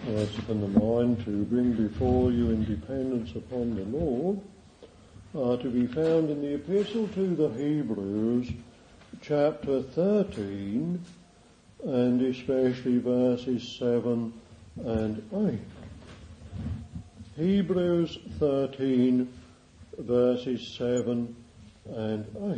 It's in the mind to bring before you in dependence upon the Lord, to be found in the Epistle to the Hebrews, chapter 13, and especially verses 7 and 8. Hebrews 13, verses 7 and 8.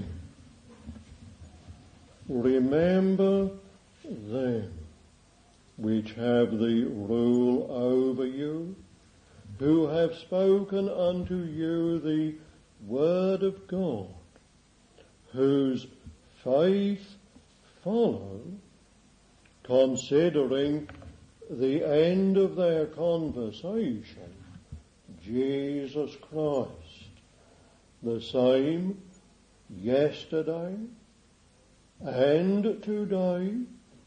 Remember them which have the rule over you, who have spoken unto you the word of God, whose faith follow, considering the end of their conversation, Jesus Christ, the same yesterday and today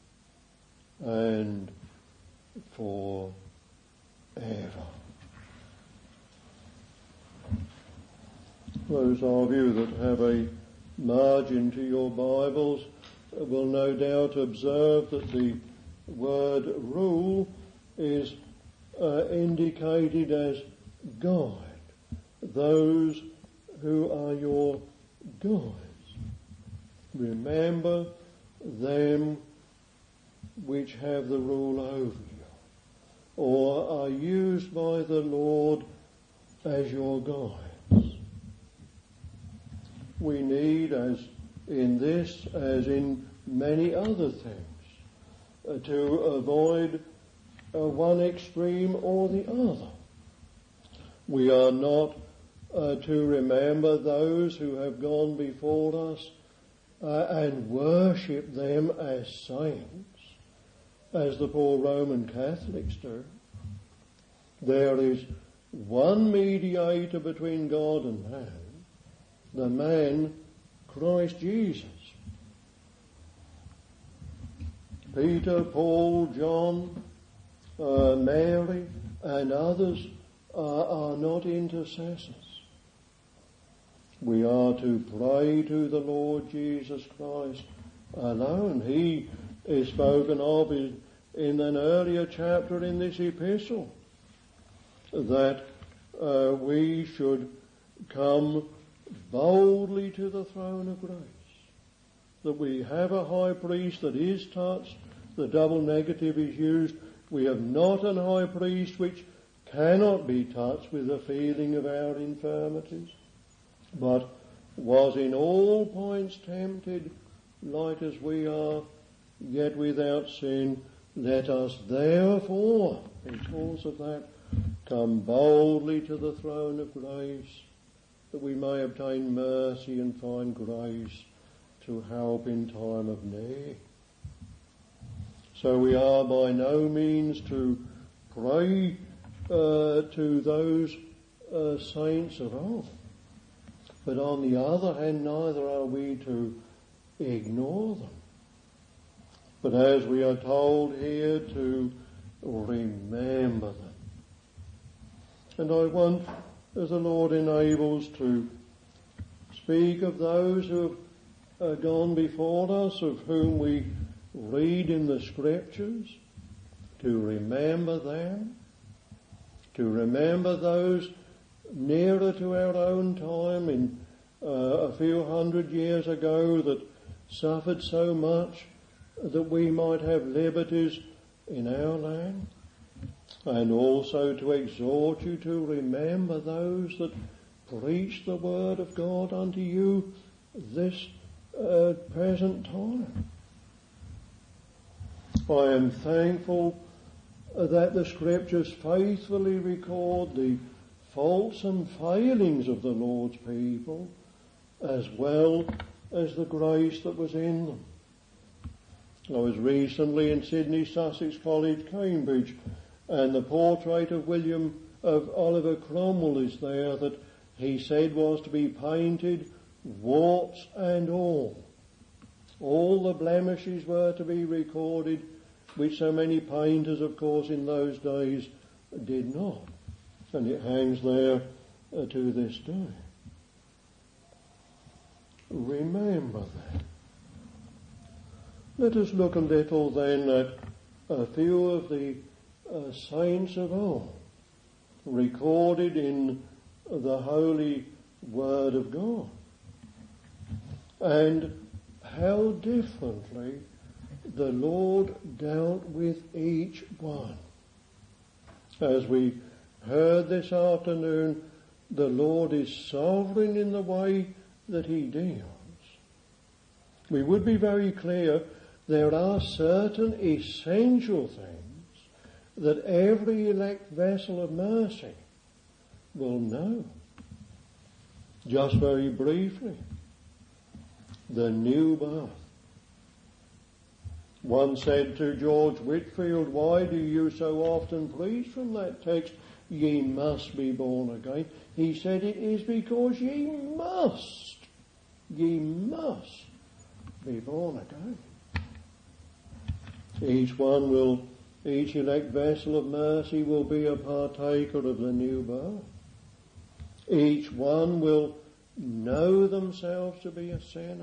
and forever. Those of you that have a margin to your Bibles will no doubt observe that the word rule is indicated as guide, those who are your guides. Remember them which have the rule over you, or are used by the Lord as your guides. We need, as in this, as in many other things, to avoid one extreme or the other. We are not to remember those who have gone before us and worship them as saints, as the poor Roman Catholics do. There is one mediator between God and man, the man Christ Jesus. Peter, Paul, John, Mary, and others are not intercessors. We are to pray to the Lord Jesus Christ alone. He is spoken of in an earlier chapter in this epistle, that we should come boldly to the throne of grace, that we have a high priest that is touched. The double negative is used. We have not an high priest which cannot be touched with the feeling of our infirmities, but was in all points tempted like as we are, yet without sin. Let us therefore, because of that, come boldly to the throne of grace, that we may obtain mercy and find grace to help in time of need. So we are by no means to pray to those saints of old, but on the other hand, neither are we to ignore them, but as we are told here, to remember them. And I want, as the Lord enables, to speak of those who have gone before us, of whom we read in the Scriptures, to remember them, to remember those nearer to our own time in a few hundred years ago that suffered so much that we might have liberties in our land, and also to exhort you to remember those that preach the word of God unto you this present time. I am thankful that the Scriptures faithfully record the faults and failings of the Lord's people, as well as the grace that was in them. I was recently in Sydney, Sussex College, Cambridge, and the portrait of Oliver Cromwell is there, that he said was to be painted, warts and all. All the blemishes were to be recorded, which so many painters, of course, in those days did not. And it hangs there to this day. Remember that. Let us look a little then at a few of the saints of old, recorded in the holy Word of God, and how differently the Lord dealt with each one. As we heard this afternoon, the Lord is sovereign in the way that he deals. We would be very clear, there are certain essential things that every elect vessel of mercy will know. Just very briefly, the new birth. One said to George Whitfield, "Why do you so often preach from that text, ye must be born again?" He said, "It is because ye must be born again." Each elect vessel of mercy will be a partaker of the new birth. Each one will know themselves to be a sinner.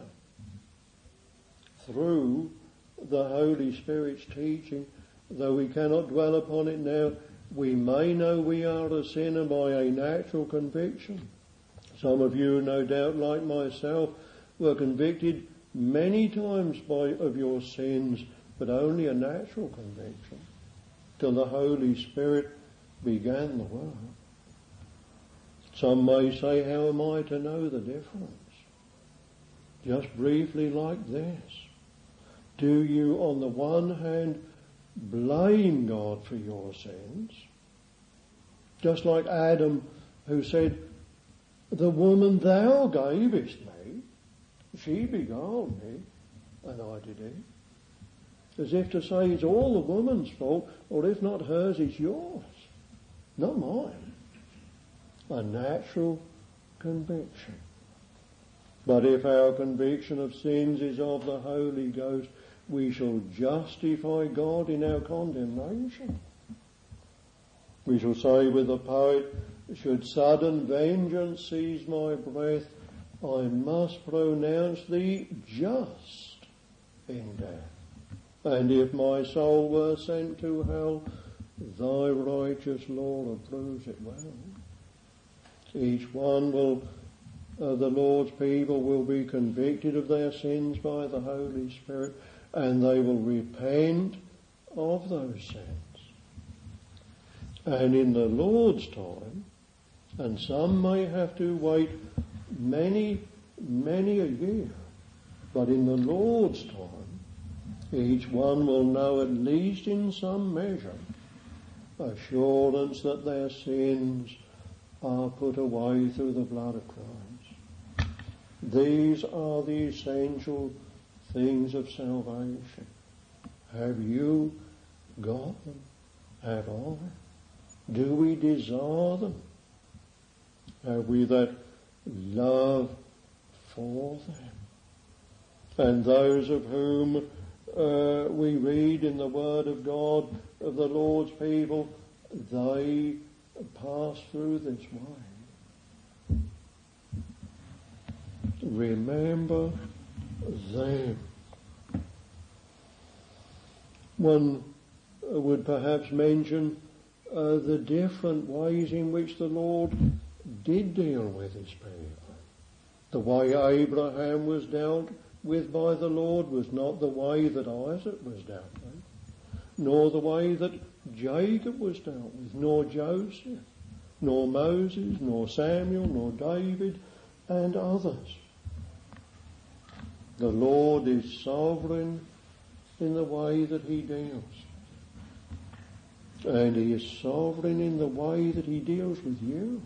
Through the Holy Spirit's teaching, though we cannot dwell upon it now, we may know we are a sinner by a natural conviction. Some of you, no doubt, like myself, were convicted many times of your sins, but only a natural conviction, till the Holy Spirit began the work. Some may say, how am I to know the difference? Just briefly like this. Do you, on the one hand, blame God for your sins? Just like Adam, who said, "The woman thou gavest me, she beguiled me, and I did eat." As if to say it's all the woman's fault, or if not hers, it's yours, not mine. A natural conviction. But if our conviction of sins is of the Holy Ghost, we shall justify God in our condemnation. We shall say with the poet, "Should sudden vengeance seize my breath, I must pronounce thee just in death. And if my soul were sent to hell, thy righteous law approves it well." Each one of the Lord's people will be convicted of their sins by the Holy Spirit, and they will repent of those sins. And in the Lord's time, and some may have to wait many a year, but in the Lord's time, each one will know at least in some measure assurance that their sins are put away through the blood of Christ. These are the essential things of salvation. Have you got them? Have I? Do we desire them? Have we that love for them? And those of whom we read in the Word of God of the Lord's people, they pass through this way. Remember them. One would perhaps mention the different ways in which the Lord did deal with his people. The way Abraham was dealt with by the Lord was not the way that Isaac was dealt with, nor the way that Jacob was dealt with, nor Joseph, nor Moses, nor Samuel, nor David, and others. The Lord is sovereign in the way that he deals. And he is sovereign in the way that he deals with you.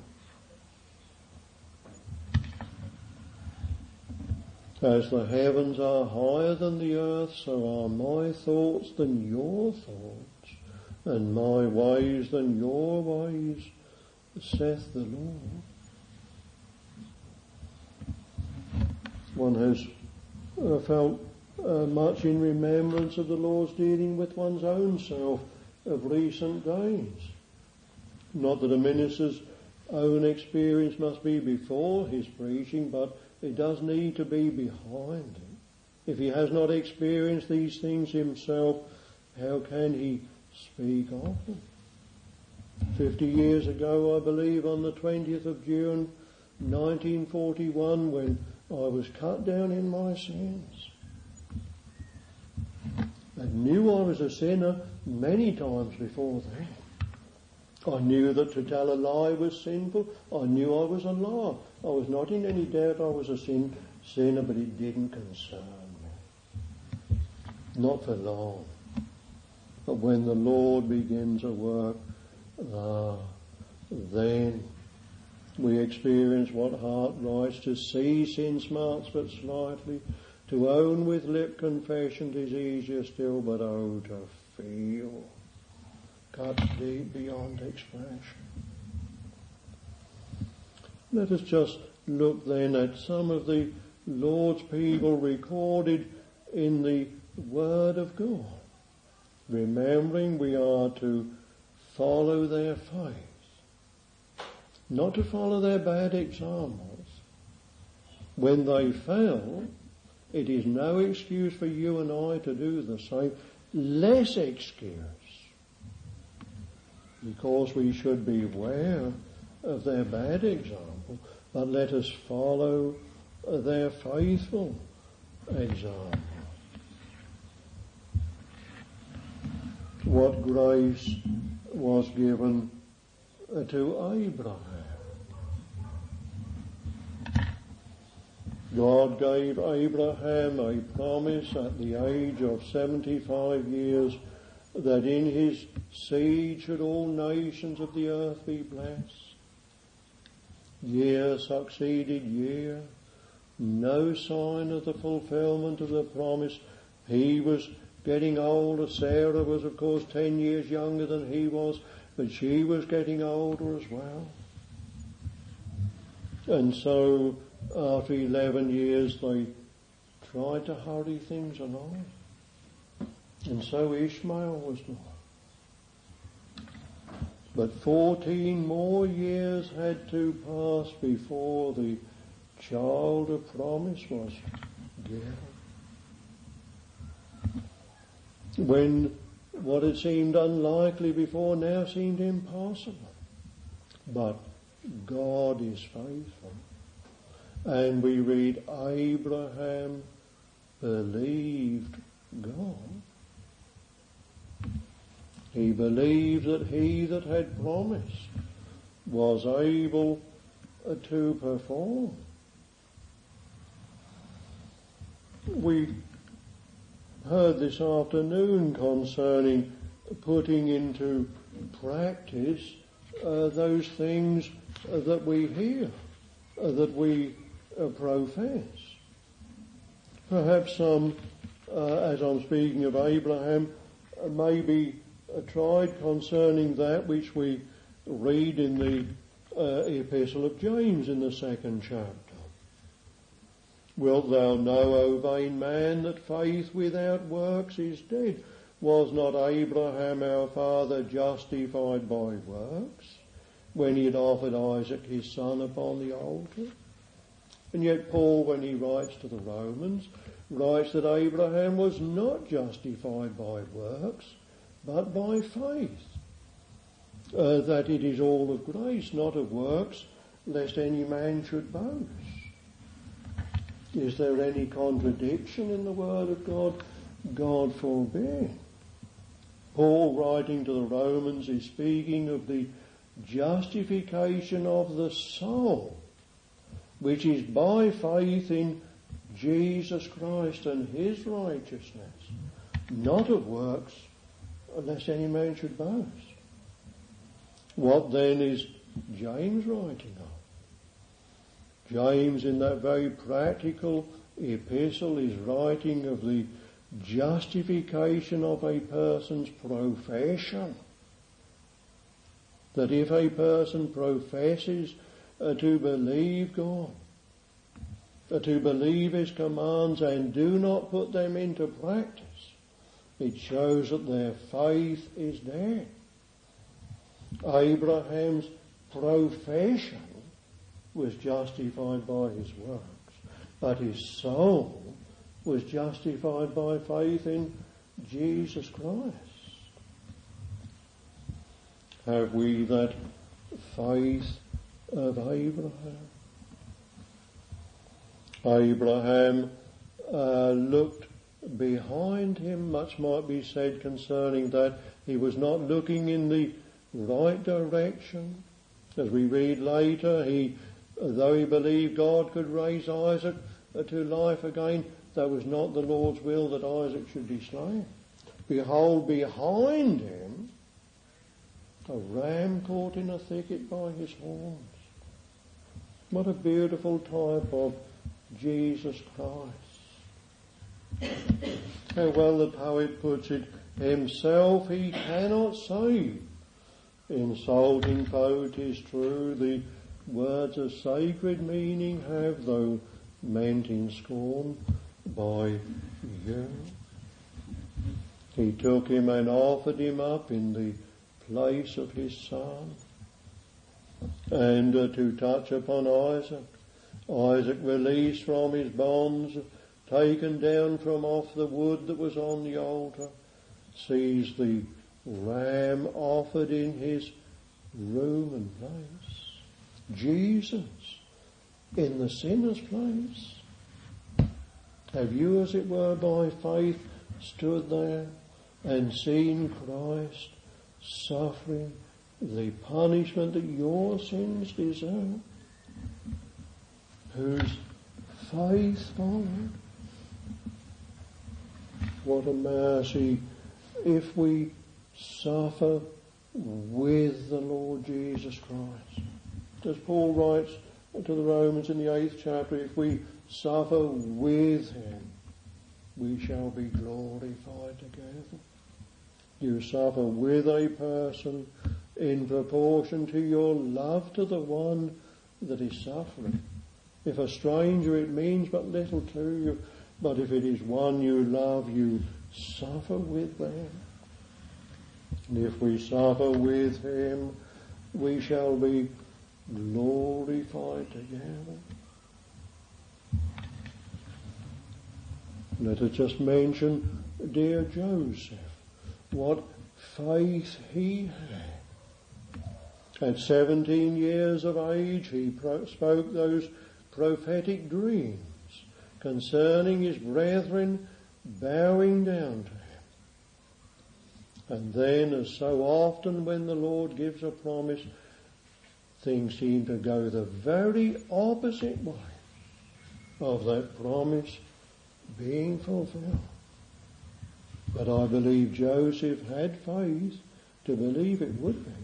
As the heavens are higher than the earth, so are my thoughts than your thoughts, and my ways than your ways, saith the Lord. One has felt much in remembrance of the Lord's dealing with one's own self of recent days. Not that a minister's own experience must be before his preaching, but it does need to be behind him. If he has not experienced these things himself, how can he speak of them? 50 years ago, I believe, on the 20th of June 1941, when I was cut down in my sins. I knew I was a sinner many times before then. I knew that to tell a lie was sinful. I knew I was a liar. I was not in any doubt I was a sinner, but it didn't concern me. Not for long. But when the Lord begins a work, then we experience what heart writes: to see sin smarts but slightly, to own with lip confession 'tis easier still, but oh, to feel cuts deep beyond expression. Let us just look then at some of the Lord's people recorded in the Word of God, remembering we are to follow their faith, not to follow their bad examples. When they fail, it is no excuse for you and I to do the same. Less excuse, because we should be aware of their bad example, but let us follow their faithful example. What grace was given to Abraham? God gave Abraham a promise at the age of 75 years that in his seed should all nations of the earth be blessed. Year succeeded year, no sign of the fulfillment of the promise. He was getting older. Sarah was, of course, 10 years younger than he was, but she was getting older as well. And so, after 11 years, they tried to hurry things along. And so Ishmael was born. But 14 more years had to pass before the child of promise was given. When what had seemed unlikely before now seemed impossible. But God is faithful. And we read, Abraham believed God. He believed that he that had promised was able to perform. We heard this afternoon concerning putting into practice those things that we hear, that we profess. Perhaps some, as I'm speaking of Abraham, maybe tried concerning that which we read in the Epistle of James in the 2nd chapter. Wilt thou know, O vain man, that faith without works is dead? Was not Abraham our father justified by works when he had offered Isaac his son upon the altar? And yet Paul, when he writes to the Romans, writes that Abraham was not justified by works, but by faith. That it is all of grace, not of works, lest any man should boast. Is there any contradiction in the Word of God? God forbid. Paul, writing to the Romans, is speaking of the justification of the soul, which is by faith in Jesus Christ and his righteousness, not of works, lest any man should boast. What then is James writing of? James, in that very practical epistle, is writing of the justification of a person's profession. That if a person professes to believe God, to believe his commands and do not put them into practice, it shows that their faith is dead. Abraham's profession was justified by his works, but his soul was justified by faith in Jesus Christ. have we that faith of Abraham. Abraham looked behind him. Much might be said concerning that. He was not looking in the right direction. As we read later, though he believed God could raise Isaac to life again, that was not the Lord's will that Isaac should be slain. Behold, behind him, a ram caught in a thicket by his horns. What a beautiful type of Jesus Christ. How well the poet puts it, himself he cannot save. Insulting foe, 'tis true, the words of sacred meaning have, though meant in scorn by you. He took him and offered him up in the place of his son. And to touch upon Isaac, Isaac released from his bonds, taken down from off the wood that was on the altar, sees the ram offered in his room and place. Jesus in the sinner's place. Have you, as it were, by faith stood there and seen Christ suffering the punishment that your sins deserve? Whose faith followed? What a mercy if we suffer with the Lord Jesus Christ. As Paul writes to the Romans in the 8th chapter, if we suffer with him, we shall be glorified together. You suffer with a person in proportion to your love to the one that is suffering. If a stranger, it means but little to you, but if it is one you love, you suffer with them. And if we suffer with him, we shall be glorified together. Let us just mention dear Joseph, what faith he had. At 17 years of age, he spoke those prophetic dreams concerning his brethren bowing down to him. And then, as so often when the Lord gives a promise, things seem to go the very opposite way of that promise being fulfilled. But I believe Joseph had faith to believe it would be.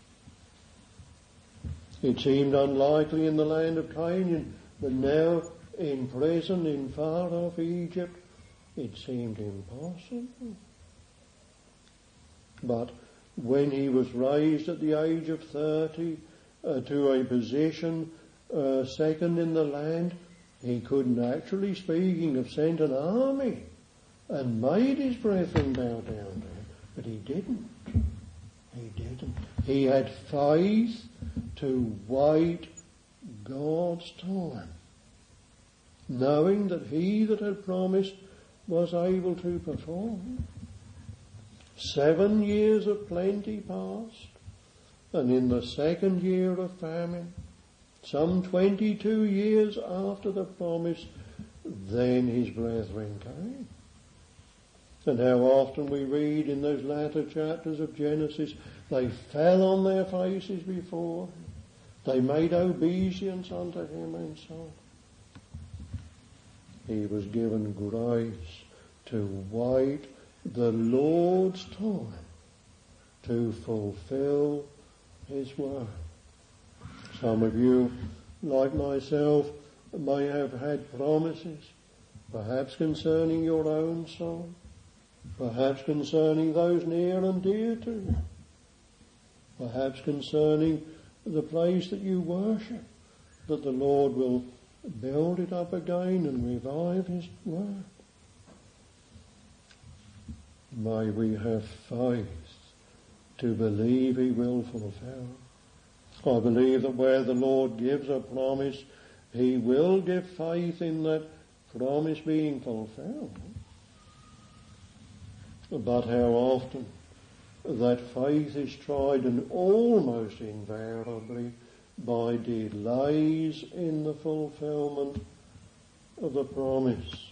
It seemed unlikely in the land of Canaan, but now in prison in far off Egypt, it seemed impossible. But when he was raised at the age of 30 to a position second in the land, he could, naturally speaking, have sent an army and made his brethren bow down to him. But he didn't. He didn't. He had faith to wait God's time, knowing that he that had promised was able to perform. 7 years of plenty passed, and in the 2nd year of famine, some 22 years after the promise, then his brethren came. And how often we read in those latter chapters of Genesis, they fell on their faces before him. They made obeisance unto him and so on. He was given grace to wait the Lord's time to fulfill his word. Some of you, like myself, may have had promises, perhaps concerning your own soul, perhaps concerning those near and dear to you, perhaps concerning the place that you worship, that the Lord will build it up again and revive his word. May we have faith to believe he will fulfill. I believe that where the Lord gives a promise, he will give faith in that promise being fulfilled. But how often that faith is tried, and almost invariably by delays in the fulfillment of the promise.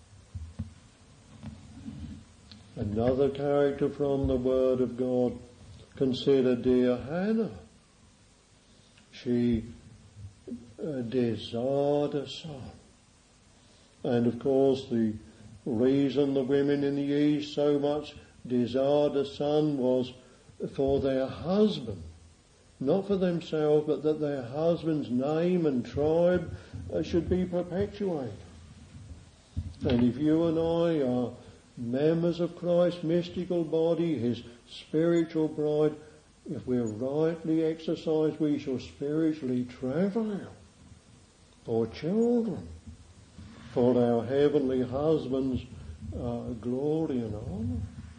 Another character from the Word of God. Consider dear Hannah. She desired a son. And of course the reason the women in the East so much desired a son was for their husband. Not for themselves, but that their husband's name and tribe should be perpetuated. And if you and I are members of Christ's mystical body, his spiritual bride, if we're rightly exercised, we shall spiritually travel for children, for our heavenly husband's glory and honour.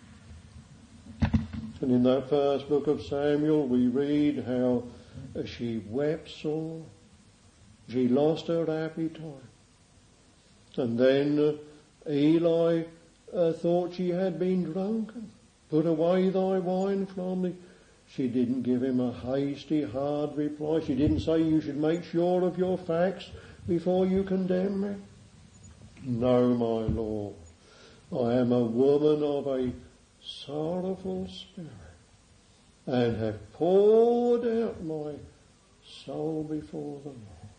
And in that first book of Samuel we read how she wept sore, she lost her appetite. And then Eli thought she had been drunken. Put away thy wine from thee. She didn't give him a hasty, hard reply. She didn't say you should make sure of your facts before you condemn me. No, my Lord, I am a woman of a sorrowful spirit, and have poured out my soul before the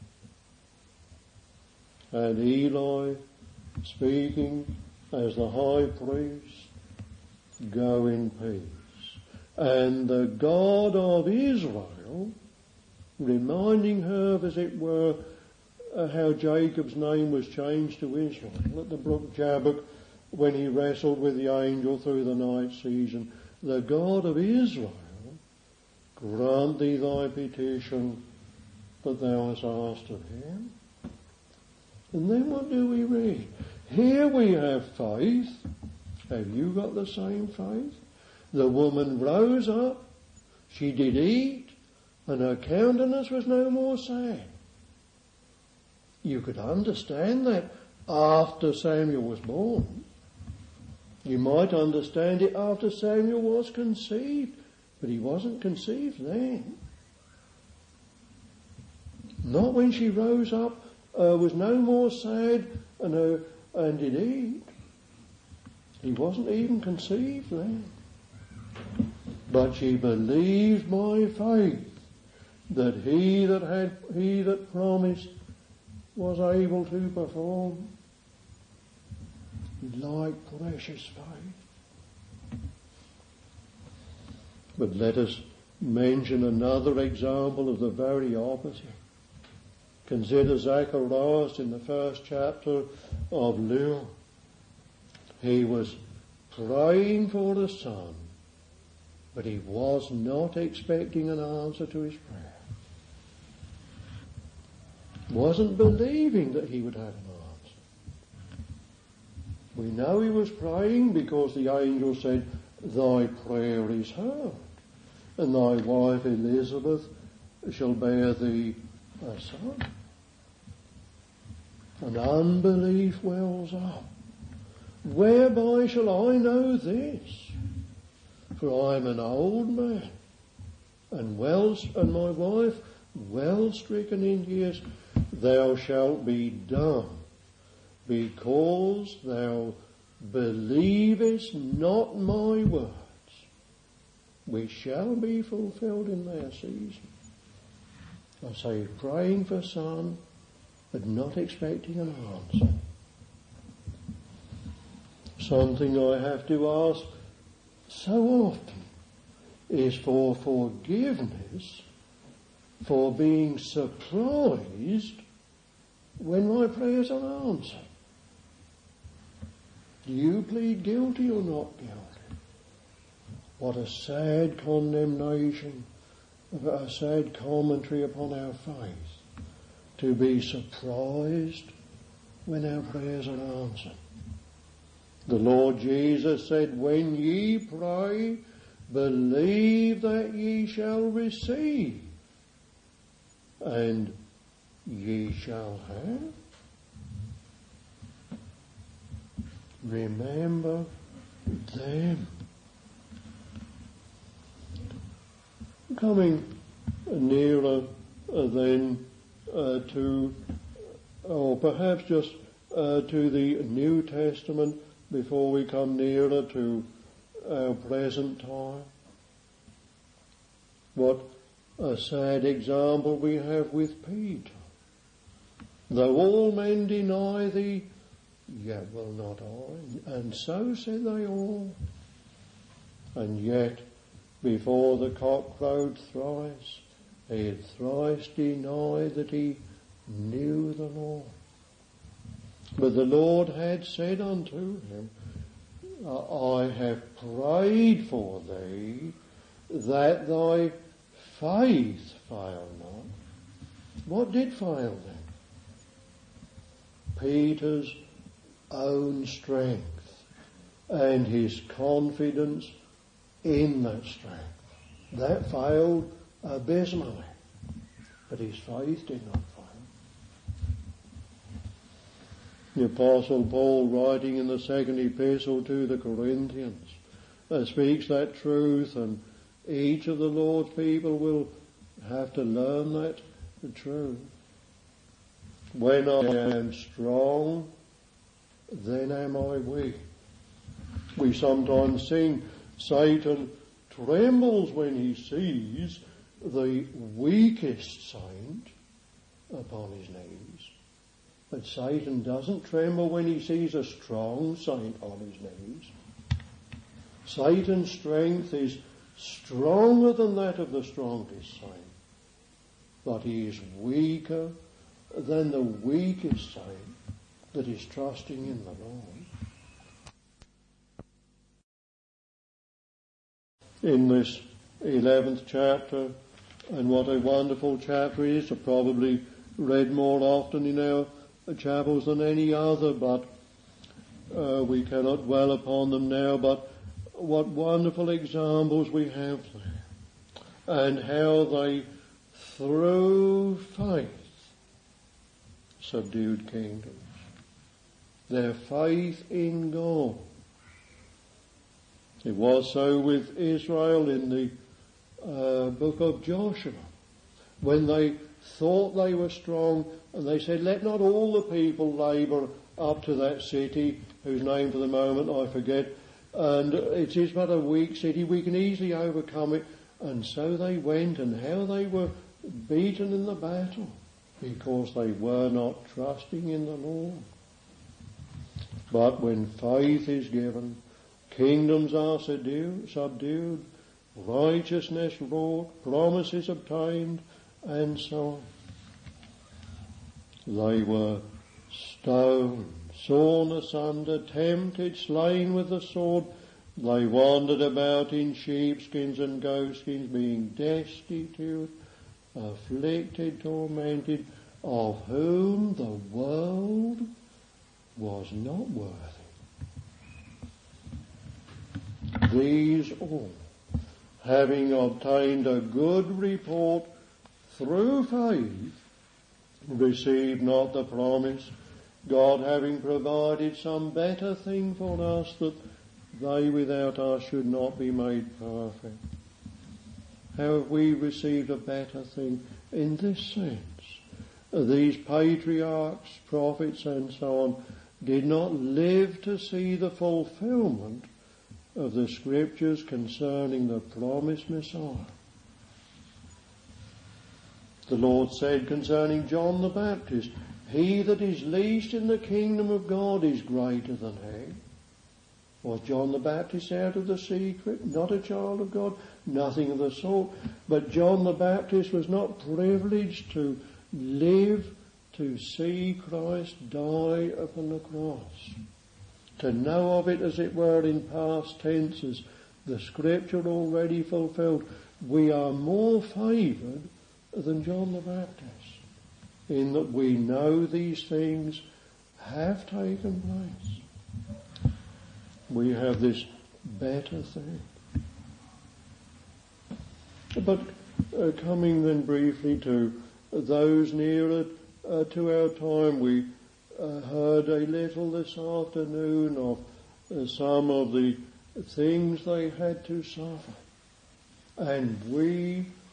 Lord. And Eli, speaking as the high priest, go in peace. And the God of Israel, reminding her, as it were, how Jacob's name was changed to Israel at the brook Jabbok when he wrestled with the angel through the night season. The God of Israel, grant thee thy petition that thou hast asked of him. And then what do we read? Here we have faith. Have you got the same faith? The woman rose up, she did eat, and her countenance was no more sad. You could understand that after Samuel was born. You might understand it after Samuel was conceived, but he wasn't conceived then. Not when she rose up, was no more sad and did eat. He wasn't even conceived then. But she believed by faith that he that promised was able to perform. Like precious faith. But let us mention another example of the very opposite. Consider Zacharias in the first chapter of Luke. He was praying for a son, but he was not expecting an answer to his prayer. Wasn't believing that he would have an answer. We know he was praying because the angel said, thy prayer is heard, and thy wife Elizabeth shall bear thee a son. And unbelief wells up. Whereby shall I know this? For I am an old man, and my wife well stricken in years. Thou shalt be dumb, because thou believest not my words, which shall be fulfilled in their season. I say, praying for son, but not expecting an answer. Something I have to ask so often is for forgiveness for being surprised when my prayers are answered. Do you plead guilty or not guilty? What a sad condemnation, a sad commentary upon our faith, to be surprised when our prayers are answered. The Lord Jesus said, when ye pray, believe that ye shall receive, and ye shall have. Remember them. Coming nearer then to, or perhaps just to the New Testament before we come nearer to our present time. What a sad example we have with Peter. Though all men deny thee, yet will not I. And so said they all. And yet, before the cock crowed thrice, he had thrice denied that he knew the Lord. But the Lord had said unto him, I have prayed for thee, that thy faith fail not. What did fail then? Peter's own strength and his confidence in that strength. That failed abysmally, but his faith did not fail. The Apostle Paul, writing in the second epistle to the Corinthians, speaks that truth, and each of the Lord's people will have to learn that truth. When I am strong, then am I weak. We sometimes sing, Satan trembles when he sees the weakest saint upon his knees. But Satan doesn't tremble when he sees a strong saint on his knees. Satan's strength is stronger than that of the strongest saint, but he is weaker than the weakest saint that is trusting in the Lord. In this 11th chapter, and what a wonderful chapter it is, I've probably read more often in our chapels than any other, but we cannot dwell upon them now, but what wonderful examples we have there, and how they, through faith, subdued kingdoms. Their faith in God. It was so with Israel in the book of Joshua, when they thought they were strong, and they said, let not all the people labour up to that city, whose name for the moment I forget, and it is but a weak city, we can easily overcome it. And so they went, and how they were beaten in the battle, because they were not trusting in the Lord. But when faith is given, kingdoms are subdued, righteousness wrought, promises obtained, and so on. They were stoned, sawn asunder, tempted, slain with the sword. They wandered about in sheepskins and goatskins, being destitute, afflicted, tormented, of whom the world was not worthy. These all, having obtained a good report through faith, received not the promise, God having provided some better thing for us, that they without us should not be made perfect. How have we received a better thing? In this sense, these patriarchs, prophets and so on, did not live to see the fulfillment of the scriptures concerning the promised Messiah. The Lord said concerning John the Baptist, he that is least in the kingdom of God is greater than he. Was John the Baptist out of the secret, not a child of God? Nothing of the sort. But John the Baptist was not privileged to live to see Christ die upon the cross, to know of it, as it were, in past tenses, the scripture already fulfilled. We are more favoured than John the Baptist, in that we know these things have taken place. We have this better thing. But coming then briefly to those nearer to our time, we heard a little this afternoon of some of the things they had to suffer. And we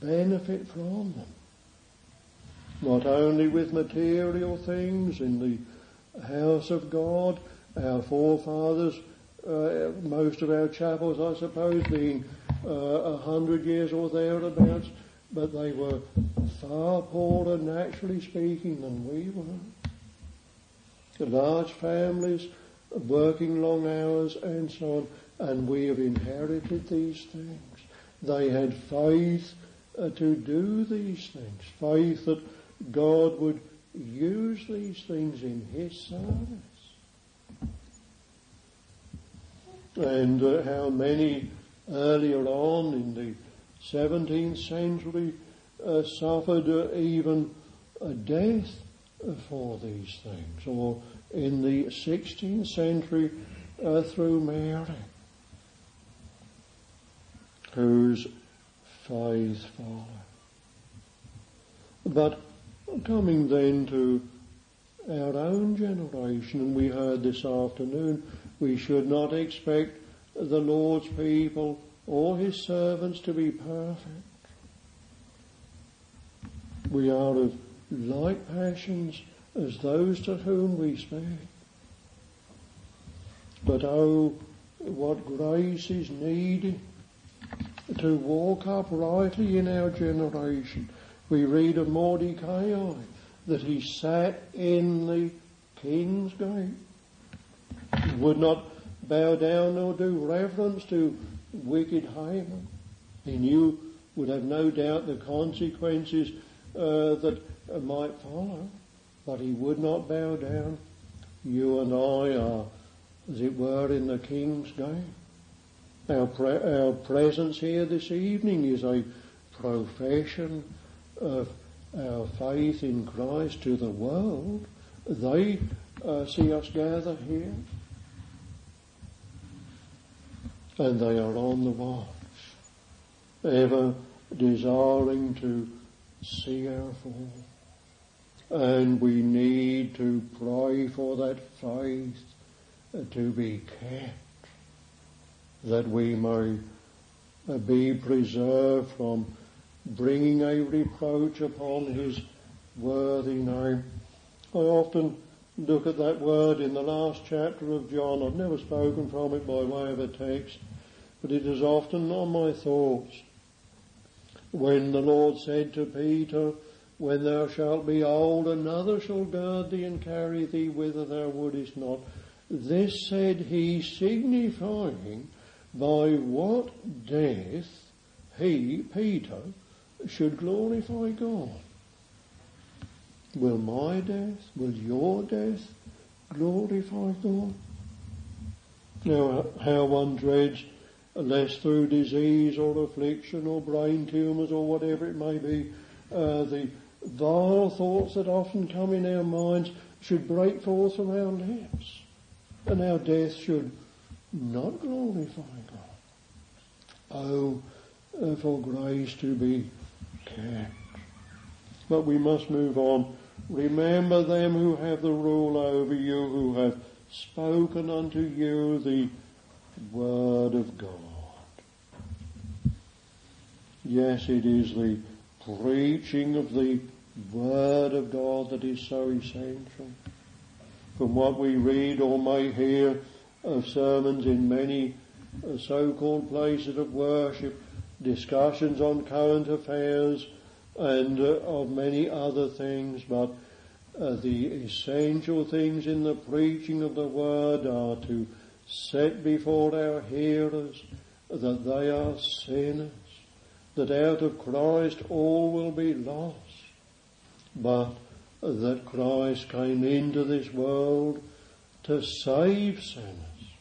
benefit from them. Not only with material things in the house of God, our forefathers, most of our chapels, I suppose, being 100 years or thereabouts, but they were far poorer, naturally speaking, than we were. Large families, working long hours and so on, and we have inherited these things. They had faith to do these things, faith that God would use these things in His service. And how many earlier on in the 17th century suffered even death for these things, or in the 16th century through Mary, whose faith followed. But coming then to our own generation, and we heard this afternoon, we should not expect the Lord's people or His servants to be perfect. We are of like passions as those to whom we speak. But oh, what grace is needed to walk uprightly in our generation. We read of Mordecai, that he sat in the king's gate. He would not bow down or do reverence to wicked Haman. He knew, would have no doubt, the consequences that might follow, but he would not bow down. You and I are, as it were, in the king's gate. Our presence here this evening is a profession of our faith in Christ to the world. They see us gather here, and they are on the watch, ever desiring to see our fall. And we need to pray for that faith to be kept, that we may be preserved from bringing a reproach upon His worthy name. I often look at that word in the last chapter of John. I've never spoken from it by way of a text, but it is often on my thoughts. When the Lord said to Peter, "When thou shalt be old, another shall gird thee and carry thee whither thou wouldest not." This said He, signifying by what death he, Peter, should glorify God. Will my death, will your death glorify God? Now, how one dreads, lest through disease or affliction or brain tumours or whatever it may be, the vile thoughts that often come in our minds should break forth from our lips, and our death should not glorify God. Oh, for grace to be kept. But we must move on. Remember them who have the rule over you, who have spoken unto you the word of God. Yes, it is the preaching of the word of God that is so essential. From what we read or may hear of sermons in many so-called places of worship, discussions on current affairs, and of many other things, but the essential things in the preaching of the word are to set before our hearers that they are sinners, that out of Christ all will be lost, but that Christ came into this world to save sinners.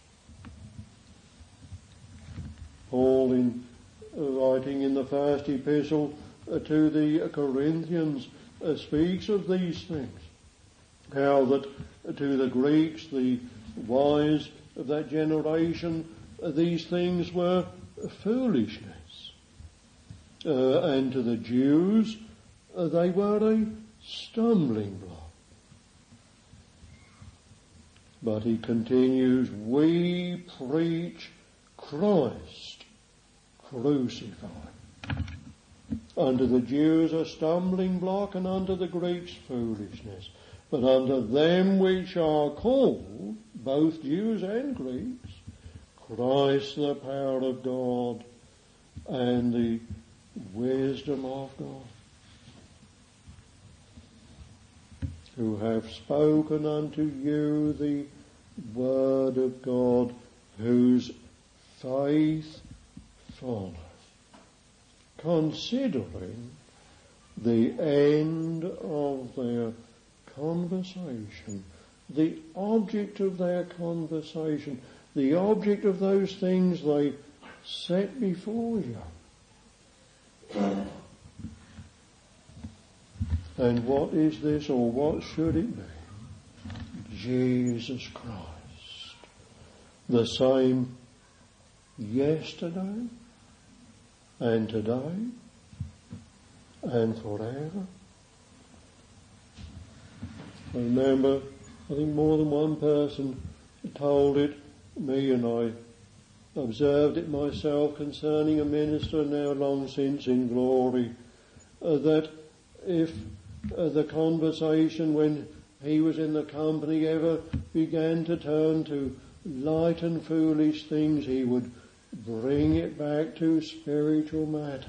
Paul, in writing in the first epistle to the Corinthians, speaks of these things. How that to the Greeks, the wise of that generation, these things were foolishness. And to the Jews, they were a stumbling block. But he continues, we preach Christ crucified. Unto the Jews a stumbling block, and unto the Greeks foolishness. But unto them which are called, both Jews and Greeks, Christ the power of God and the wisdom of God, who have spoken unto you the word of God, whose faith follow, considering the end of their conversation, the object of their conversation, the object of those things they set before you. And what is this, or what should it be? Jesus Christ, the same yesterday and today and forever. I remember, I think more than one person told it me, and I observed it myself concerning a minister now long since in glory, that if the conversation when he was in the company ever began to turn to light and foolish things, he would bring it back to spiritual matters.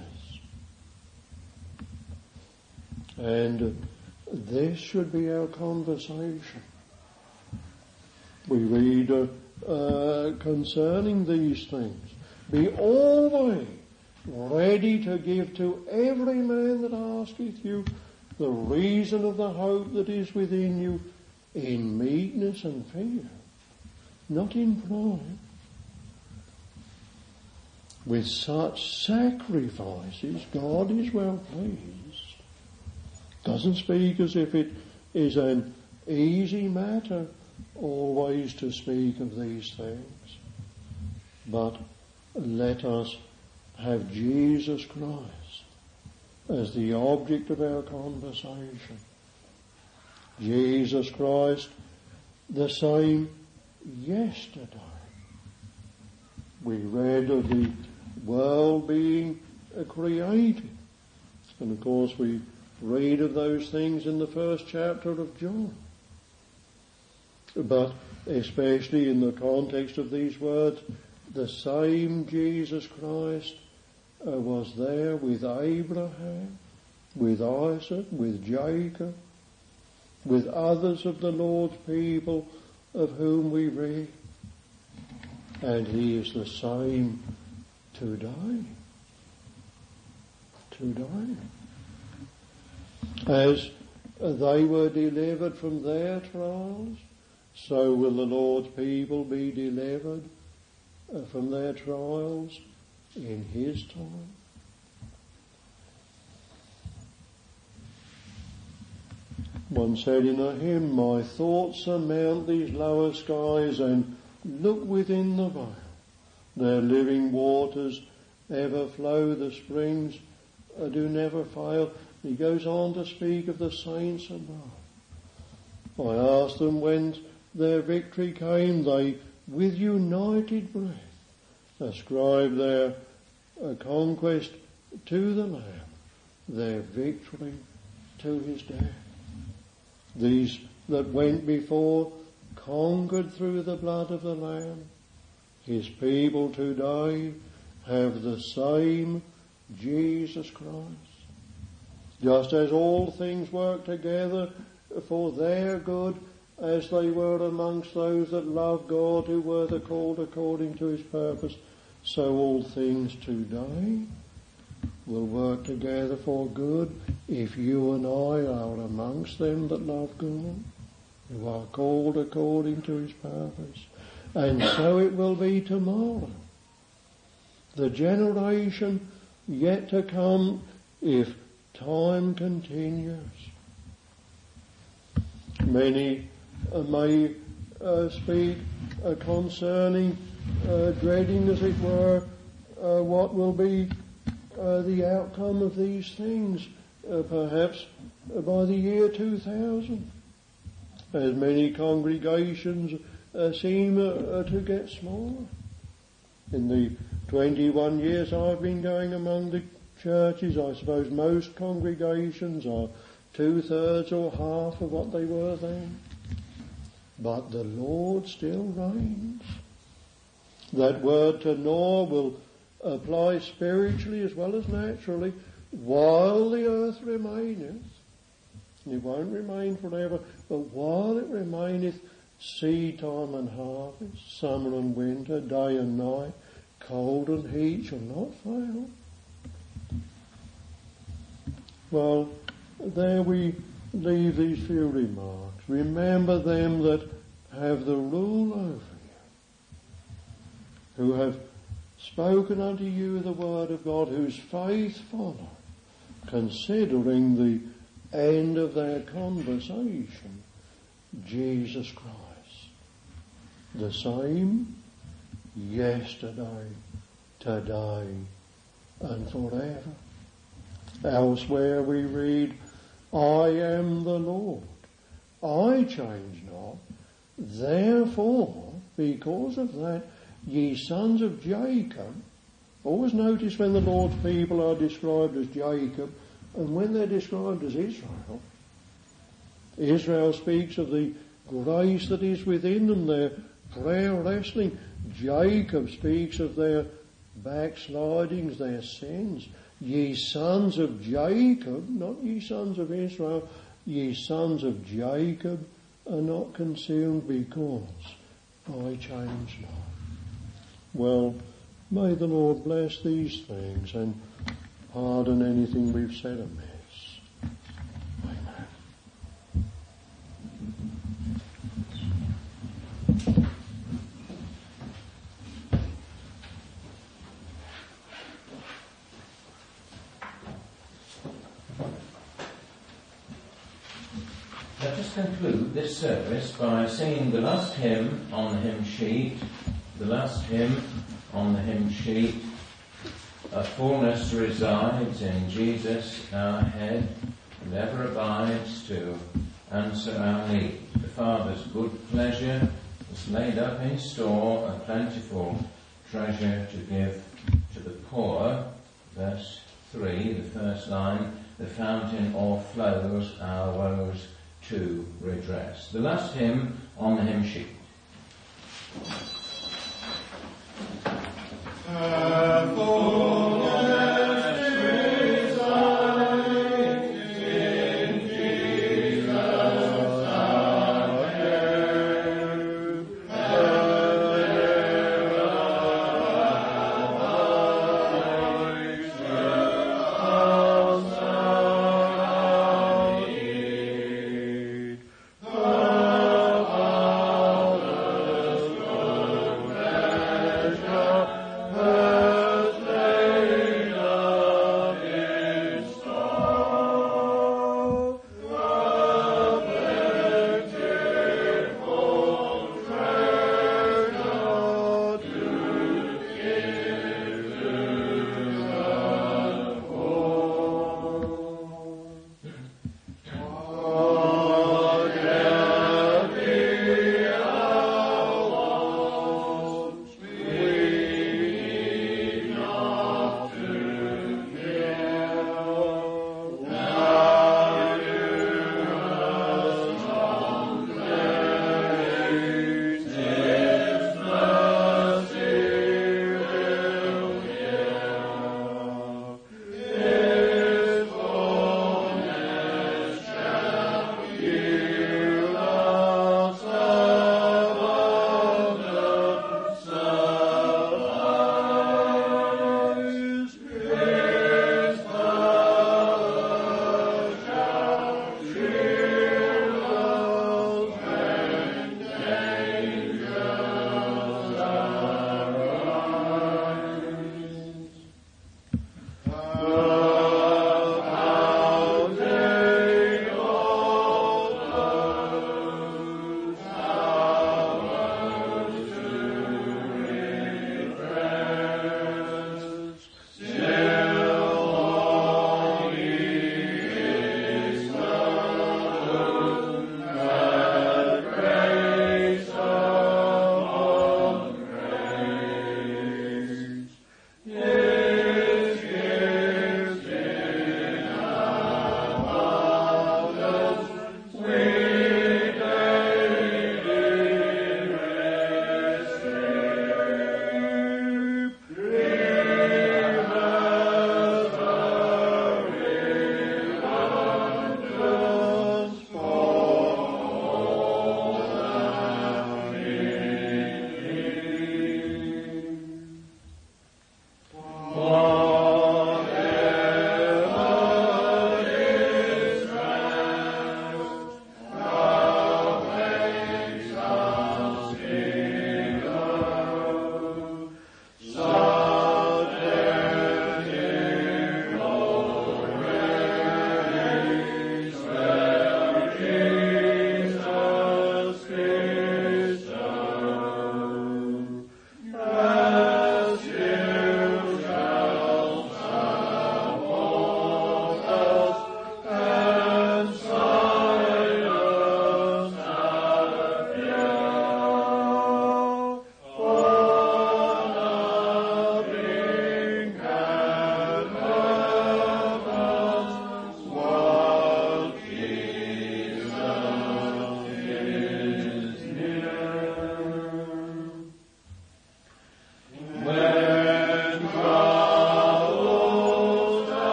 And this should be our conversation. We read concerning these things, be always ready to give to every man that asketh you the reason of the hope that is within you, in meekness and fear, not in pride. With such sacrifices, God is well pleased. Doesn't speak as if it is an easy matter always to speak of these things. But let us have Jesus Christ as the object of our conversation. Jesus Christ, the same yesterday. We read of the world being created. And of course we read of those things in the first chapter of John. But especially in the context of these words, the same Jesus Christ was there with Abraham, with Isaac, with Jacob, with others of the Lord's people of whom we read. And he is the same today. Today. As they were delivered from their trials, so will the Lord's people be delivered from their trials in his time. One said in a hymn, my thoughts surmount these lower skies and look within the veil. Their living waters ever flow, the springs do never fail. He goes on to speak of the saints above. I asked them whence their victory came. They, with united breath, ascribe their conquest to the Lamb, their victory to his death. These that went before conquered through the blood of the Lamb. His people today have the same Jesus Christ. Just as all things work together for their good, as they were amongst those that love God, who were the called according to his purpose, so all things today will work together for good if you and I are amongst them that love God, who are called according to his purpose. And so it will be tomorrow. The generation yet to come, if time continues. Many may speak concerning dreading, as it were, what will be the outcome of these things, perhaps by the year 2000. As many congregations seem to get smaller. In the 21 years I've been going among the churches, I suppose most congregations are 2/3 or half of what they were then. But the Lord still reigns. That word to gnaw will apply spiritually as well as naturally while the earth remaineth. It won't remain forever, but while it remaineth, seed time and harvest, summer and winter, day and night, cold and heat shall not fail. Well, there we leave these few remarks. Remember them that have the rule over you, who have spoken unto you the word of God, whose faith follow, considering the end of their conversation, Jesus Christ, the same yesterday, today, and forever. Elsewhere we read, I am the Lord, I change not, therefore, because of that, ye sons of Jacob. Always notice when the Lord's people are described as Jacob and when they're described as Israel. Israel speaks of the grace that is within them, their prayer wrestling. Jacob speaks of their backslidings, their sins. Ye sons of Jacob, not ye sons of Israel, ye sons of Jacob are not consumed because I change not. Well, may the Lord bless these things and pardon anything we've said amiss. Amen. Let us conclude this service by singing the last hymn on the hymn sheet. The last hymn on the hymn sheet. A fullness resides in Jesus our head, and ever abides to answer our need. The Father's good pleasure has laid up in store a plentiful treasure to give to the poor. Verse 3, the first line, the fountain o'erflows our woes to redress. The last hymn on the hymn sheet.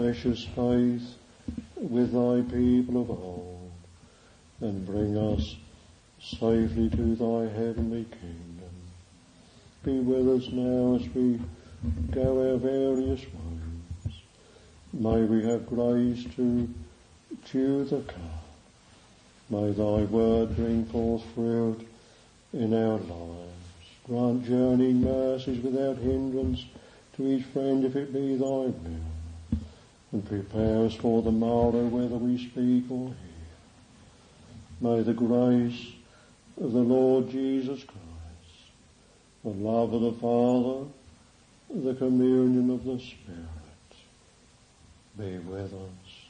precious faith with thy people of old, and bring us safely to thy heavenly kingdom. Be with us now as we go our various ways. May we have grace to chew the cud. May thy word bring forth fruit in our lives. Grant journeying mercies without hindrance to each friend if it be thy will, and prepare us for the morrow whether we speak or hear. May the grace of the Lord Jesus Christ, the love of the Father, the communion of the Spirit be with us